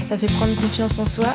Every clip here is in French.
Ça fait prendre confiance en soi.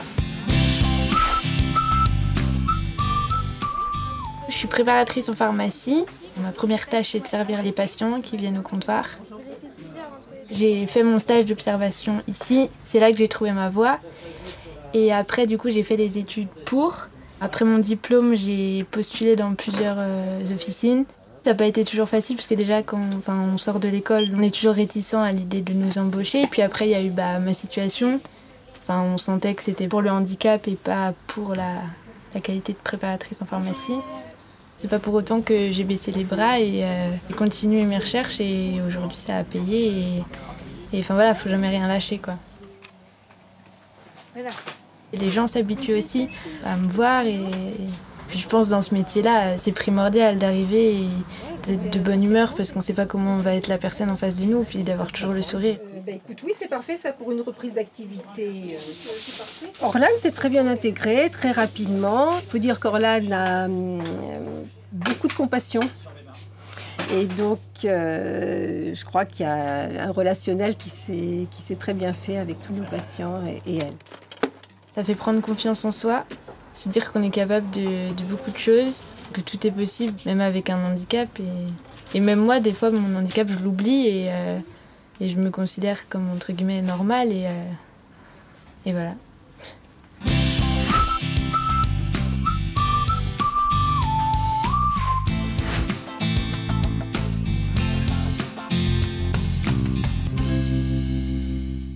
Je suis préparatrice en pharmacie. Ma première tâche est de servir les patients qui viennent au comptoir. J'ai fait mon stage d'observation ici. C'est là que j'ai trouvé ma voie. Et après, du coup, j'ai fait les études pour. Après mon diplôme, j'ai postulé dans plusieurs officines. Ça n'a pas été toujours facile parce que déjà, quand on sort de l'école, on est toujours réticent à l'idée de nous embaucher. Et puis après, il y a eu ma situation. On sentait que c'était pour le handicap et pas pour la qualité de préparatrice en pharmacie. C'est pas pour autant que j'ai baissé les bras et j'ai continué mes recherches et aujourd'hui ça a payé et voilà, faut jamais rien lâcher quoi. Voilà. Et les gens s'habituent aussi à me voir et puis je pense dans ce métier-là, c'est primordial d'arriver et d'être de bonne humeur parce qu'on sait pas comment va être la personne en face de nous puis d'avoir toujours le sourire. Écoute, oui, c'est parfait ça pour une reprise d'activité. Orlane s'est très bien intégrée, très rapidement. Il faut dire qu'Orlane a beaucoup de compassion. Et donc, je crois qu'il y a un relationnel qui s'est très bien fait avec tous nos patients et elle. Ça fait prendre confiance en soi, se dire qu'on est capable de beaucoup de choses, que tout est possible, même avec un handicap. Et même moi, des fois, mon handicap, je l'oublie et je me considère comme, entre guillemets, normale et voilà.